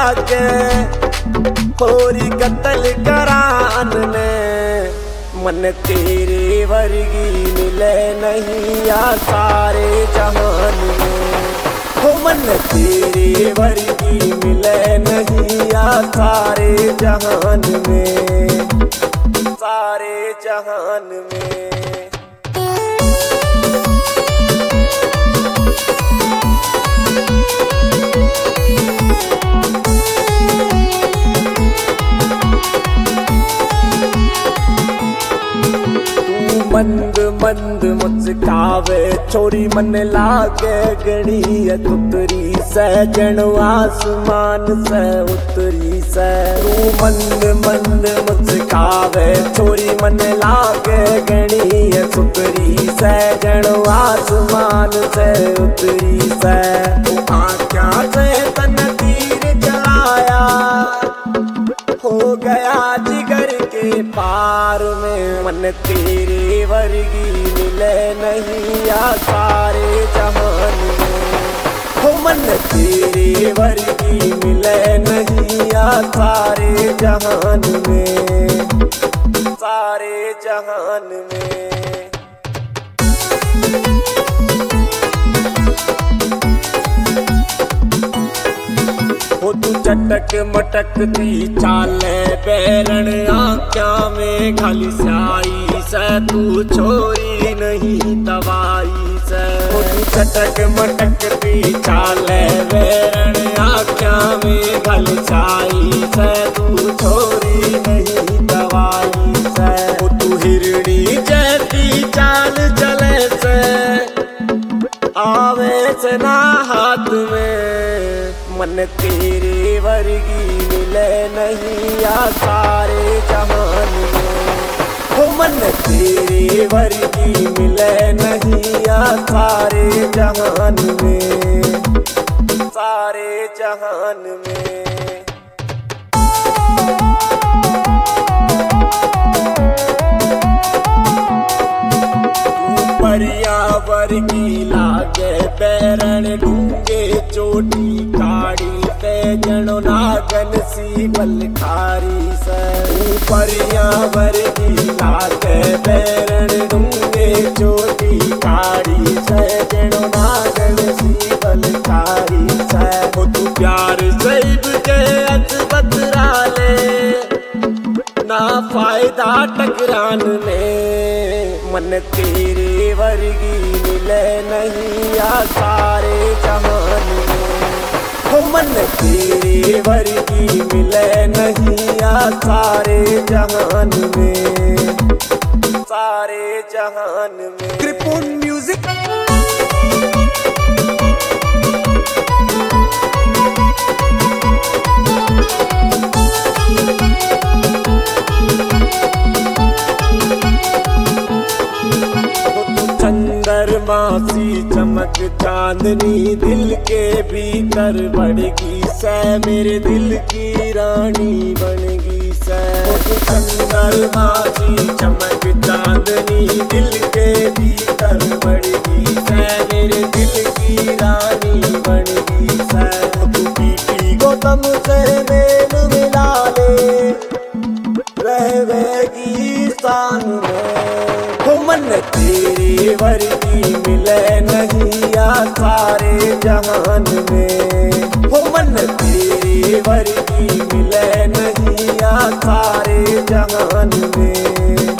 के होरी कत्ल करान ने। मन तेरे वर्गी मिले नहीं या सारे जहान में। हो मन तेरे वर्गी मिले नहीं या सारे जहान में, सारे जहान में। मंद मंद मुस्कावे छोरी मन लागे गणी तुतरी सजन आसमान से उतरी से। तू मंद मंद मुस्कावे छोरी मन लागे गणी तुतरी सजन आसमान से उतरी से। आँखा से तन तीर चलाया हो गया जिगर के पार में। मन तेरे वर्गी मिले नहीं या सारे जहान में। हो मन तेरे वर्गी मिले नहीं या सारे जहान में, सारे जहान में। हो तू चटक मटकती चाले बैरण आँख्या में खाली स्याही से। तू छोरी नहीं दवाई से। हो तू चटक मटकती चाले बैरण आँख्या में खाली स्याही से। तू छोरी नहीं दवाई से। हो तू हिरणी जैसी चाल चले से आवे से ना हाथ में। मन तेरे वर्गी मिले नहीं या सारे जहान में। हो मन तेरे वर्गी मिले नहीं या सारे जहान में, सारे जहान में। परियावर की लागे बैरण ढूंगे चोटी काड़ी ते जनो नागन सी बलखारी से। परियावर की लागे बैरण ढूंगे चोटी काड़ी से जनो नागन सी बलखारी से। हो तू प्यार सैब के अच बतरा ले ना फायदा टकरान में। मन तेरे वर्गी मिले नहीं या सारे जहान में। हो मन तेरे वर्गी मिले नहीं या सारे जहान में, सारे जहान में। कृपुन म्यूजिक चंद्रमासी चमक चांदनी दिल के भीतर बढ़गी से। मेरे दिल की रानी बनगी से। चंद्रमासी चमक चांदनी दिल के भीतर बढ़गी से। मेरे दिल की रानी बनगी से। तू पीपी गौतम से मेल मिला ले रहेगी स्थान में। हो मन तेरे वर्गी मिले नहीं या सारे जहान में। हो मन तेरे वर्गी मिले नहीं या सारे जहान में।